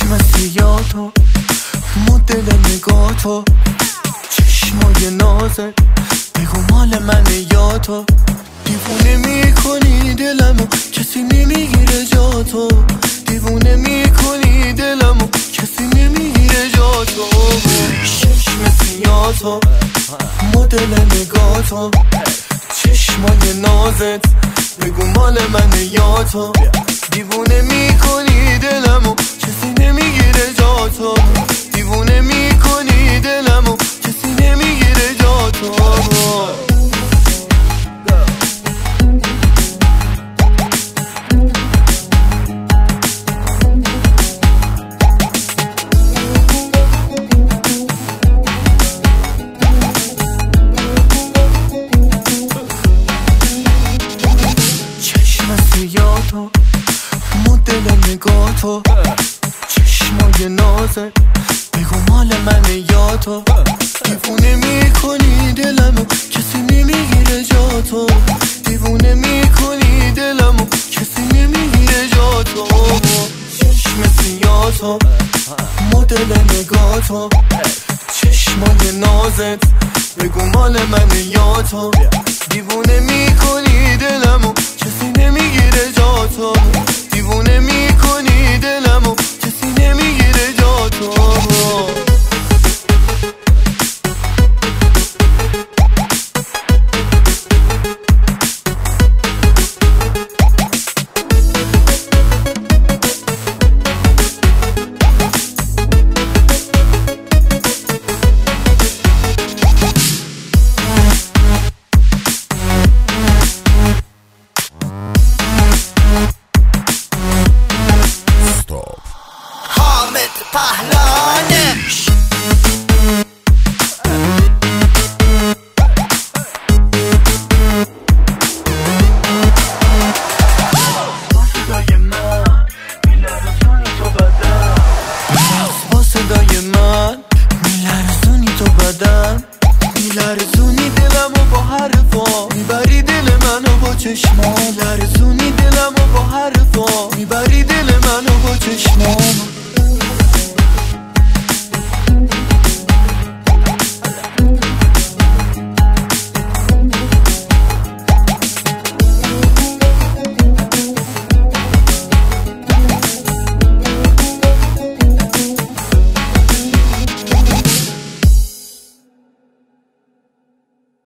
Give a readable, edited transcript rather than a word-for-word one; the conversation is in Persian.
چشم سیاتو مدل نگاتو چشمای نازت بگو مال منه یا تو دیوونه میکنی دلمو کسی نمیگیره جاتو دیوونه میکنی دلمو کسی نمیگیره جاتو چشم سیاتو مدل نگاتو چشمای نازت بگو مال منه یا تو دیوونه میکنی دلمو کسی نمیگیره جاتو دیوونه میکنی دلمو کسی نمیگیره جاتو سیاتو مدل نگاتو چشمای نازت بگو مال منه یا تو دیوونه میکنی دلمو کسی نمیگیره جاتو دیوونه میکنی دلمو کسی نمیگیره جاتو چشم سیاتو مدل نگاتو چشمای نازت بگو مال منه یا تو دیوونه میکنی دلمو کسی نمیگیره جاتو دیوونه میکنی دلمو کسی نمیگیره جاتو پهلانش با صدای من میلرزونی تو بدن میلرزونی دلمو با حرفا میبری دل منو با چشما میلرزونی دلمو با حرفا میبری دل منو با چشما